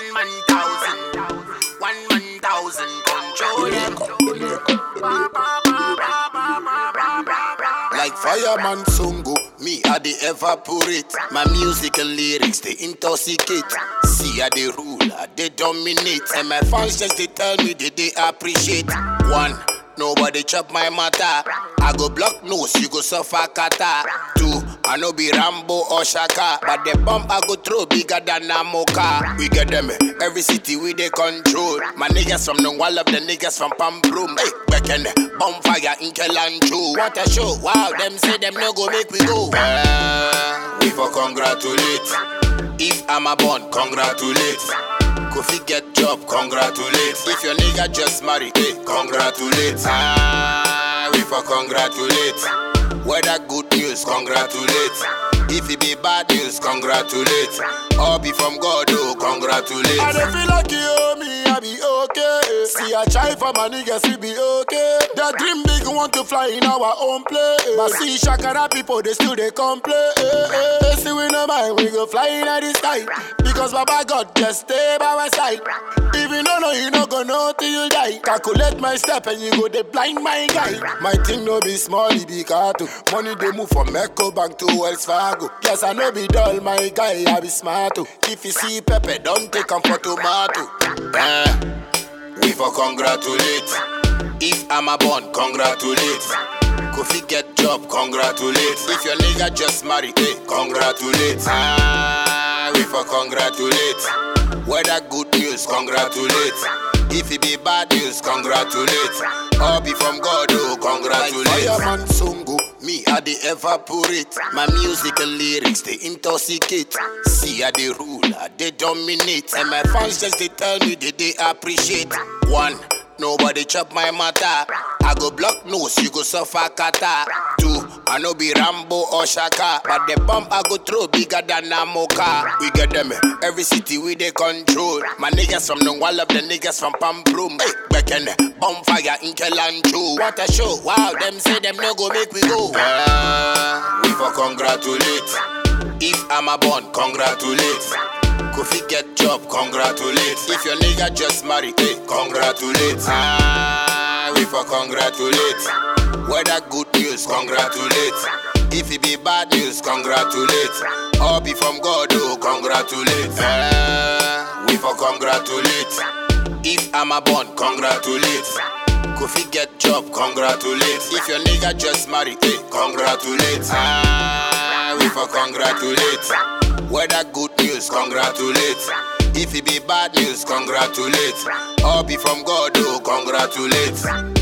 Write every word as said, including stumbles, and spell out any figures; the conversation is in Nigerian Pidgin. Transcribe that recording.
One man thousand, one man thousand control. Like fireman Songo, me I the evaporate. My music and lyrics they intoxicate. See I they rule, I they dominate, and my fans just they tell me that they appreciate. One, nobody chop my matter. I go block nose, you go suffer kata. Two, I no be Rambo or Shaka, but the bomb I go throw bigger than a mocha. We get them every city we they control. My niggas from the wall of the niggas from Pamprum. Hey, back in bonfire in Kelancho. What a show! Wow, them say them no go make we go. Uh, we for congratulate. If I'm a born, congratulate. Kofi get job, congratulate. If your nigga just marry, hey, congratulate. Ah, we for congratulate. Whether good news, congratulate. If it be bad news, congratulate. Or be from God, oh, congratulate. I don't feel like you owe me, I be okay. See, I try for my niggas, we be okay. The dream big, want to fly in our own place. But see, Shakara people, they still they complain. See, we no mind, we go fly in the sky. Because Baba God just stay by my side. If you don't know, you no go know till you die. Calculate my step and you go they blind my guy. My thing no be small, it be cartoon. Money they move from Echo Bank to Wells Fargo. Yes, I no be dull, my guy, I be smart too. If you see pepper, don't take 'em for tomato. Eh, we for congratulate. If I'm a born, congratulate. Kofi get job, congratulate. If your nigga just marry, hey, congratulate. Ah, we for congratulate. Whether good news, congratulate. If it be bad news, congratulate. Or be from God, oh, congratulate. Like fireman Songo, me I the evaporate. My music and lyrics they intoxicate. See I they rule, I they dominate, and my fans just they tell me that they appreciate. One, nobody chop my matter. I go block nose, you go suffer kata. Two, I no be Rambo or Shaka, but the bomb I go throw bigger than a mocha. We get them every city we they control. My niggas from the wall of the niggas from Pamprum. Hey, back in bonfire in Kelancho. What a show! Wow, them say them no go make we go. Uh, we for congratulate. If I'm a born, congratulate. Kofi get job, congratulate. If your nigga just marry, hey, congratulate. Ah, we for congratulate. Whether good news, congratulate. If it be bad news, congratulate. Or be from God, oh, congratulate. Ah, we for congratulate. If I'm a born, congratulate. Kofi get job, congratulate. If your nigga just marry, hey, congratulate. Ah, we for congratulate. Whether good news, congratulate. If it be bad news, congratulate. Or be from God, oh, congratulate.